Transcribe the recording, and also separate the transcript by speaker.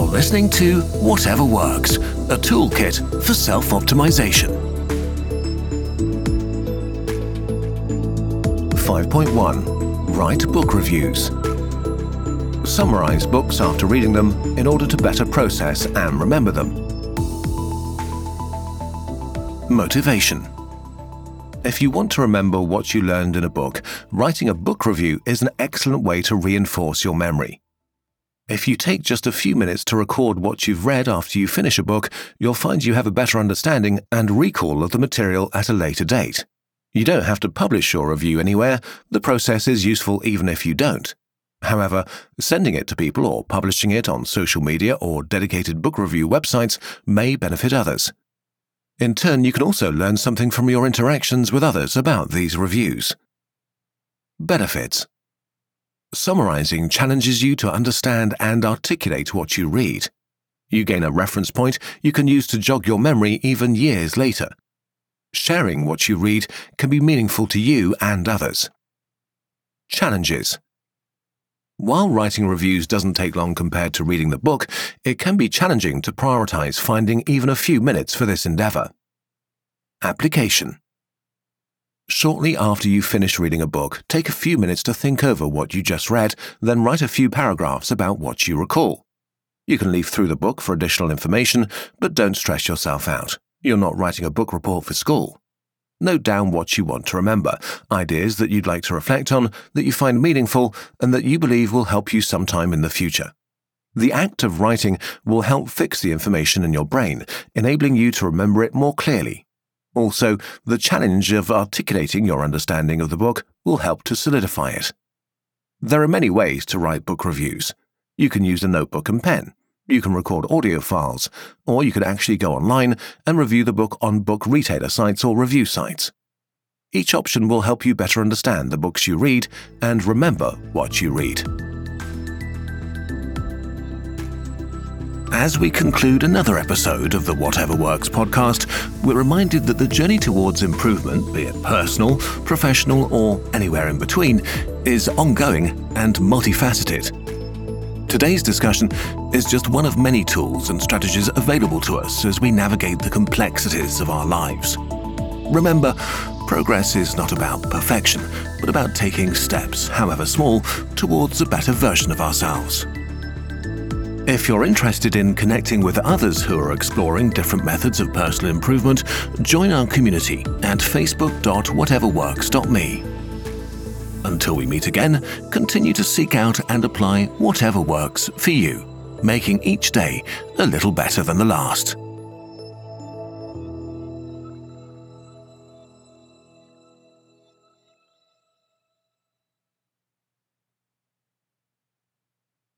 Speaker 1: listening to Whatever Works, a toolkit for self-optimization. 5.1. Write book reviews. Summarize books after reading them in order to better process and remember them. Motivation. If you want to remember what you learned in a book, writing a book review is an excellent way to reinforce your memory. If you take just a few minutes to record what you've read after you finish a book, you'll find you have a better understanding and recall of the material at a later date. You don't have to publish your review anywhere. The process is useful even if you don't. However, sending it to people or publishing it on social media or dedicated book review websites may benefit others. In turn, you can also learn something from your interactions with others about these reviews. Benefits. Summarizing challenges you to understand and articulate what you read. You gain a reference point you can use to jog your memory even years later. Sharing what you read can be meaningful to you and others. Challenges. While writing reviews doesn't take long compared to reading the book, it can be challenging to prioritize finding even a few minutes for this endeavor. Application. Shortly after you finish reading a book, take a few minutes to think over what you just read, then write a few paragraphs about what you recall. You can leaf through the book for additional information, but don't stress yourself out. You're not writing a book report for school. Note down what you want to remember, ideas that you'd like to reflect on, that you find meaningful, and that you believe will help you sometime in the future. The act of writing will help fix the information in your brain, enabling you to remember it more clearly. Also, the challenge of articulating your understanding of the book will help to solidify it. There are many ways to write book reviews. You can use a notebook and pen. You can record audio files, or you can actually go online and review the book on book retailer sites or review sites. Each option will help you better understand the books you read and remember what you read. As we conclude another episode of the Whatever Works podcast, we're reminded that the journey towards improvement, be it personal, professional, or anywhere in between, is ongoing and multifaceted. Today's discussion is just one of many tools and strategies available to us as we navigate the complexities of our lives. Remember, progress is not about perfection, but about taking steps, however small, towards a better version of ourselves. If you're interested in connecting with others who are exploring different methods of personal improvement, join our community at facebook.whateverworks.me. Until we meet again, continue to seek out and apply whatever works for you, making each day a little better than the last.